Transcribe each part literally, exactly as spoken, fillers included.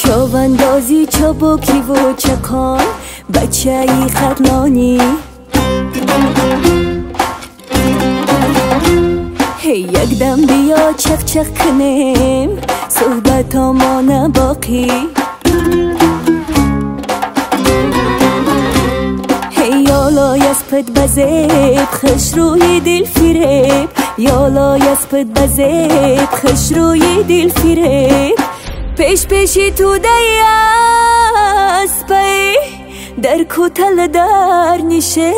چاوندازی چابکی و چکان بچه ای خرنانی هی یک دم بیا چق چق کنیم صحبت آمانه باقی هی یالای اسپت بزیب خش روی دل فریب یالای اسپت بزیب خش روی دل فریب پیش پیشی تو دیاز پی در کتل در نشه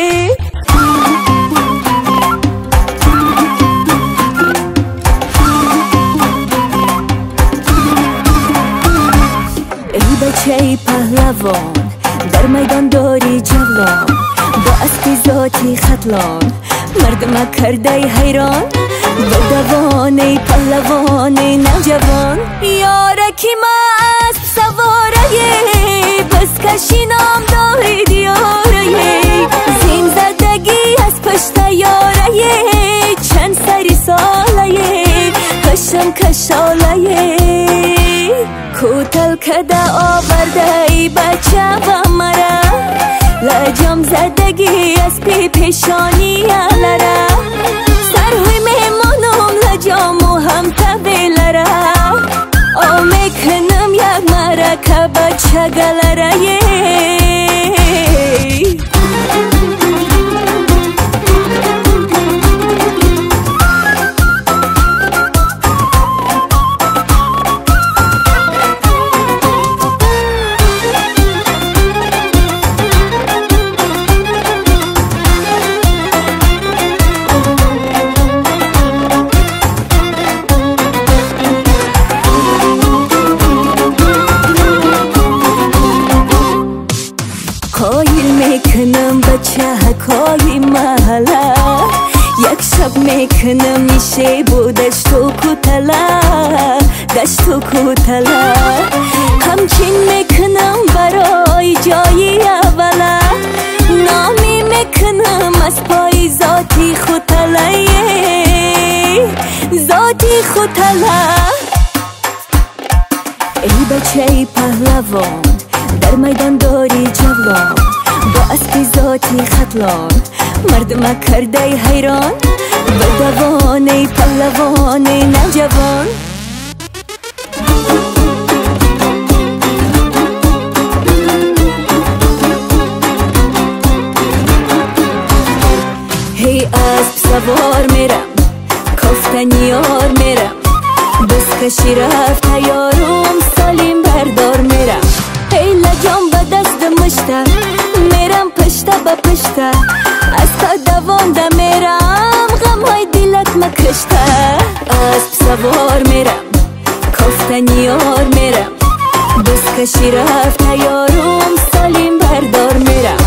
ای بچه ای پهلوان در میدان داری جوان با اسب ذاتی خطلان مردم کرده حیران با دوان ای پهلوان ای نوجوان یارکی ما اسب سواره بس کشینام داری دیاره زین زدگی از پشت یاره چند سری ساله کشم کشاله کوتل کده آورده ای بچه و مرا لجام زدگی از پی پیشانی لره سرهوی مهمانم لجامو هم طویلره آمه کنم یک مرا که بچه گلره قایل میکنم بچه حکای محله یک شب میکنم میشه بو دشت و کتله دشت و کتله همچین میکنم برای جایی اوله نامی میکنم از پای ذاتی خطله ذاتی خطله ای بچه ای پهلوان در میدان داری جوان با اسب ذاتی خطلان مردم کرده حیران با دوان ای پهلوان ای نوجوان هی اسب سوار میرم کفتنیار میرم بس کشی رفت یارم سالیم بردار میرم ای لجام به دست مشته میرم پشته به پشته از تا دوانده میرم غم های دلت مکشته اسب سوار میرم کفتنیار میرم بس کشی رفت یارم سالیم بردار میرم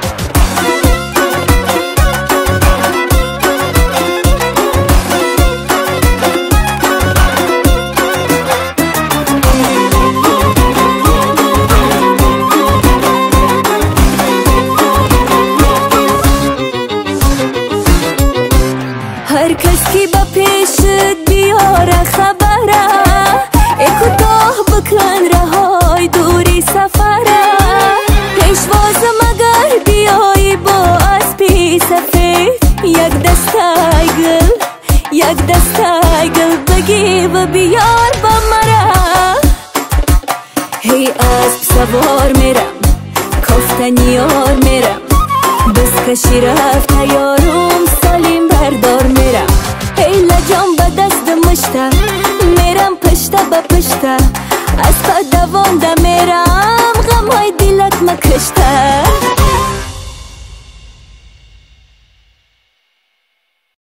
هر کس کی با پیشت بیاره خبره ای کوتاه بکن رهای دوری سفره پیشواز مگر بیایی با اسبی سفید یک دستای گل یک دستای گل بگی و بیار با مرا هی اسب سوار میرم کفتنیار میرم بس کشی رفت یارم سالیم بردار میرم ای لجام به دست مشته